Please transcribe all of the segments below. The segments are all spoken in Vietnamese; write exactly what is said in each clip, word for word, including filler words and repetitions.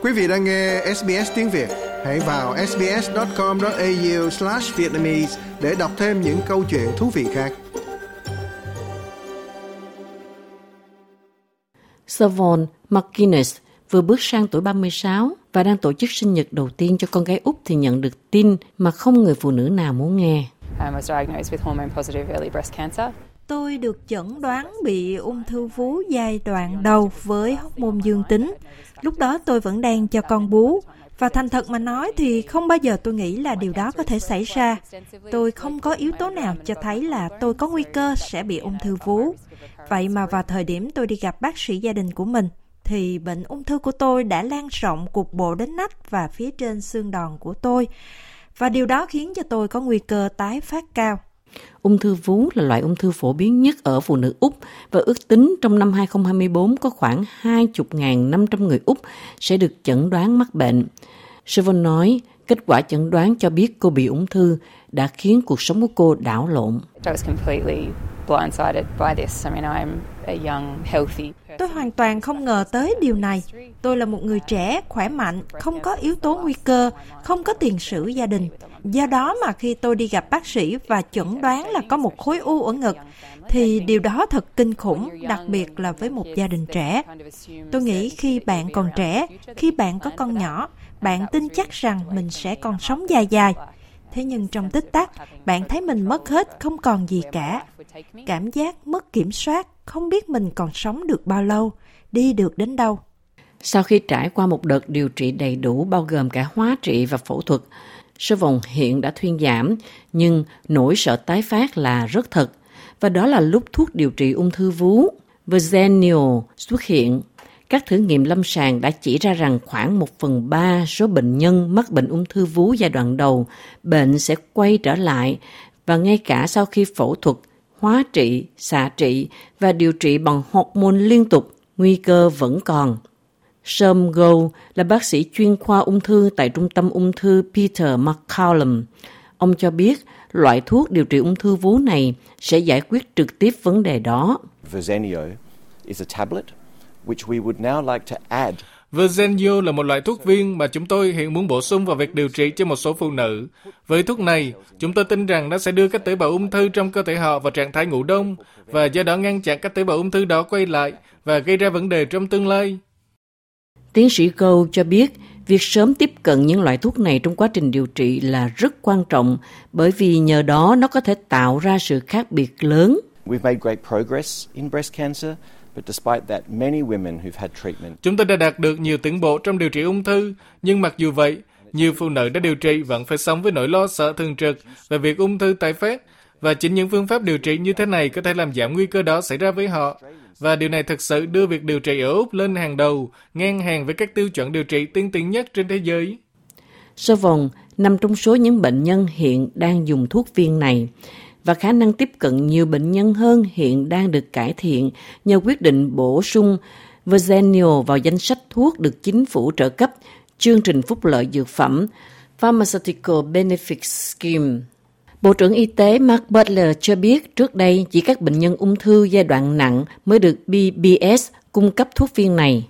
Quý vị đang nghe ét bê ét tiếng Việt. Hãy vào sbs.com.au slash Vietnamese để đọc thêm những câu chuyện thú vị khác. Savon McGuinness vừa bước sang tuổi ba mươi sáu và đang tổ chức sinh nhật đầu tiên cho con gái út thì nhận được tin mà không người phụ nữ nào muốn nghe. Tôi được chẩn đoán bị ung thư vú giai đoạn đầu với hormone dương tính. Lúc đó tôi vẫn đang cho con bú. Và thành thật mà nói thì không bao giờ tôi nghĩ là điều đó có thể xảy ra. Tôi không có yếu tố nào cho thấy là tôi có nguy cơ sẽ bị ung thư vú. Vậy mà vào thời điểm tôi đi gặp bác sĩ gia đình của mình, thì bệnh ung thư của tôi đã lan rộng cục bộ đến nách và phía trên xương đòn của tôi. Và điều đó khiến cho tôi có nguy cơ tái phát cao. Ung thư vú là loại ung thư phổ biến nhất ở phụ nữ Úc và ước tính trong năm hai không hai tư có khoảng hai mươi nghìn năm trăm người Úc sẽ được chẩn đoán mắc bệnh. Siobhan nói, kết quả chẩn đoán cho biết cô bị ung thư đã khiến cuộc sống của cô đảo lộn. Tôi hoàn toàn không ngờ tới điều này. Tôi là một người trẻ, khỏe mạnh, không có yếu tố nguy cơ, không có tiền sử gia đình. Do đó mà khi tôi đi gặp bác sĩ và chẩn đoán là có một khối u ở ngực, thì điều đó thật kinh khủng, đặc biệt là với một gia đình trẻ. Tôi nghĩ khi bạn còn trẻ, khi bạn có con nhỏ, bạn tin chắc rằng mình sẽ còn sống dài dài. Thế nhưng trong tích tắc, bạn thấy mình mất hết, không còn gì cả. Cảm giác mất kiểm soát, không biết mình còn sống được bao lâu, đi được đến đâu. Sau khi trải qua một đợt điều trị đầy đủ bao gồm cả hóa trị và phẫu thuật, số vòng hiện đã thuyên giảm, nhưng nỗi sợ tái phát là rất thật. Và đó là lúc thuốc điều trị ung thư vú Verzenio xuất hiện. Các thử nghiệm lâm sàng đã chỉ ra rằng khoảng một phần ba số bệnh nhân mắc bệnh ung thư vú giai đoạn đầu, bệnh sẽ quay trở lại và ngay cả sau khi phẫu thuật, hóa trị, xạ trị và điều trị bằng hormone liên tục, nguy cơ vẫn còn. Sean Gould là bác sĩ chuyên khoa ung thư tại Trung tâm ung thư Peter MacCallum. Ông cho biết loại thuốc điều trị ung thư vú này sẽ giải quyết trực tiếp vấn đề đó. Verzenio is a tablet which we would now like to add. Verzenio là một loại thuốc viên mà chúng tôi hiện muốn bổ sung vào việc điều trị cho một số phụ nữ. Với thuốc này, chúng tôi tin rằng nó sẽ đưa các tế bào ung thư trong cơ thể họ vào trạng thái ngủ đông và do đó ngăn chặn các tế bào ung thư đó quay lại và gây ra vấn đề trong tương lai. Tiến sĩ Gould cho biết, việc sớm tiếp cận những loại thuốc này trong quá trình điều trị là rất quan trọng bởi vì nhờ đó nó có thể tạo ra sự khác biệt lớn. We've made great progress in breast cancer. But despite that, many women who've had treatment. Chúng tôi đã đạt được nhiều tiến bộ trong điều trị ung thư, nhưng mặc dù vậy, nhiều phụ nữ đã điều trị vẫn phải sống với nỗi lo sợ thường trực về việc ung thư tái phát, và chính những phương pháp điều trị như thế này có thể làm giảm nguy cơ đó xảy ra với họ. Và điều này thực sự đưa việc điều trị ở Úc lên hàng đầu, ngang hàng với các tiêu chuẩn điều trị tiên tiến nhất trên thế giới. Siobhan nằm trong số những bệnh nhân hiện đang dùng thuốc viên này, và khả năng tiếp cận nhiều bệnh nhân hơn hiện đang được cải thiện nhờ quyết định bổ sung Verzenio vào danh sách thuốc được chính phủ trợ cấp, chương trình phúc lợi dược phẩm Pharmaceutical Benefits Scheme. Bộ trưởng Y tế Mark Butler cho biết trước đây chỉ các bệnh nhân ung thư giai đoạn nặng mới được P B S cung cấp thuốc viên này.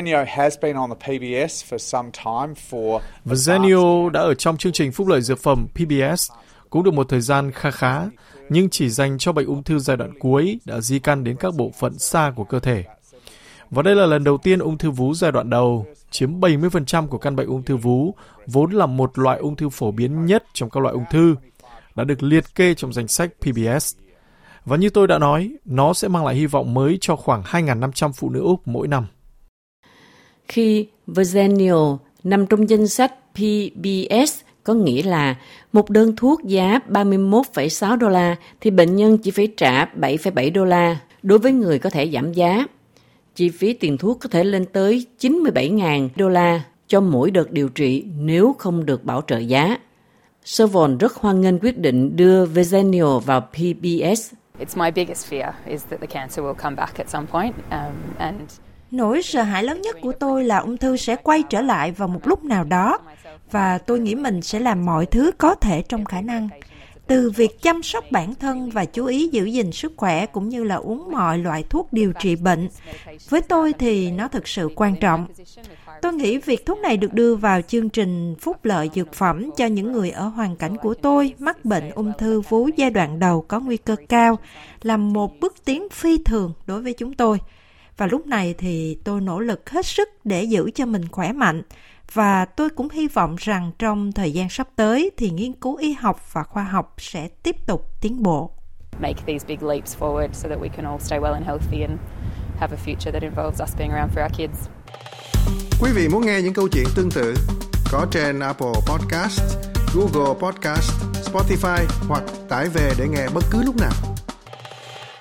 Verzenio đã ở trong chương trình phúc lợi dược phẩm P B S cũng được một thời gian kha khá, nhưng chỉ dành cho bệnh ung thư giai đoạn cuối đã di căn đến các bộ phận xa của cơ thể. Và đây là lần đầu tiên ung thư vú giai đoạn đầu chiếm bảy mươi phần trăm của căn bệnh ung thư vú, vốn là một loại ung thư phổ biến nhất trong các loại ung thư, đã được liệt kê trong danh sách P B S. Và như tôi đã nói, nó sẽ mang lại hy vọng mới cho khoảng hai nghìn năm trăm phụ nữ Úc mỗi năm. Khi Verzenio nằm trong danh sách P B S, có nghĩa là một đơn thuốc giá ba mươi mốt phẩy sáu đô la thì bệnh nhân chỉ phải trả bảy phẩy bảy đô la đối với người có thể giảm giá. Chi phí tiền thuốc có thể lên tới chín mươi bảy nghìn đô la cho mỗi đợt điều trị nếu không được bảo trợ giá. Siobhan rất hoan nghênh quyết định đưa Verzenio vào P B S. It's my biggest fear is that the cancer will come back at some point, um, and nỗi sợ hãi lớn nhất của tôi là ung thư sẽ quay trở lại vào một lúc nào đó, và tôi nghĩ mình sẽ làm mọi thứ có thể trong khả năng. từ việc chăm sóc bản thân và chú ý giữ gìn sức khỏe cũng như là uống mọi loại thuốc điều trị bệnh. Với tôi thì nó thực sự quan trọng. Tôi nghĩ việc thuốc này được đưa vào chương trình phúc lợi dược phẩm cho những người ở hoàn cảnh của tôi mắc bệnh ung thư vú giai đoạn đầu có nguy cơ cao là một bước tiến phi thường đối với chúng tôi. Và lúc này thì tôi nỗ lực hết sức để giữ cho mình khỏe mạnh. Và tôi cũng hy vọng rằng trong thời gian sắp tới thì nghiên cứu y học và khoa học sẽ tiếp tục tiến bộ. Make these big leaps forward so that we can all stay well and healthy and have a future that involves us being around for our kids. Quý vị muốn nghe những câu chuyện tương tự có trên Apple Podcast, Google Podcast, Spotify hoặc tải về để nghe bất cứ lúc nào.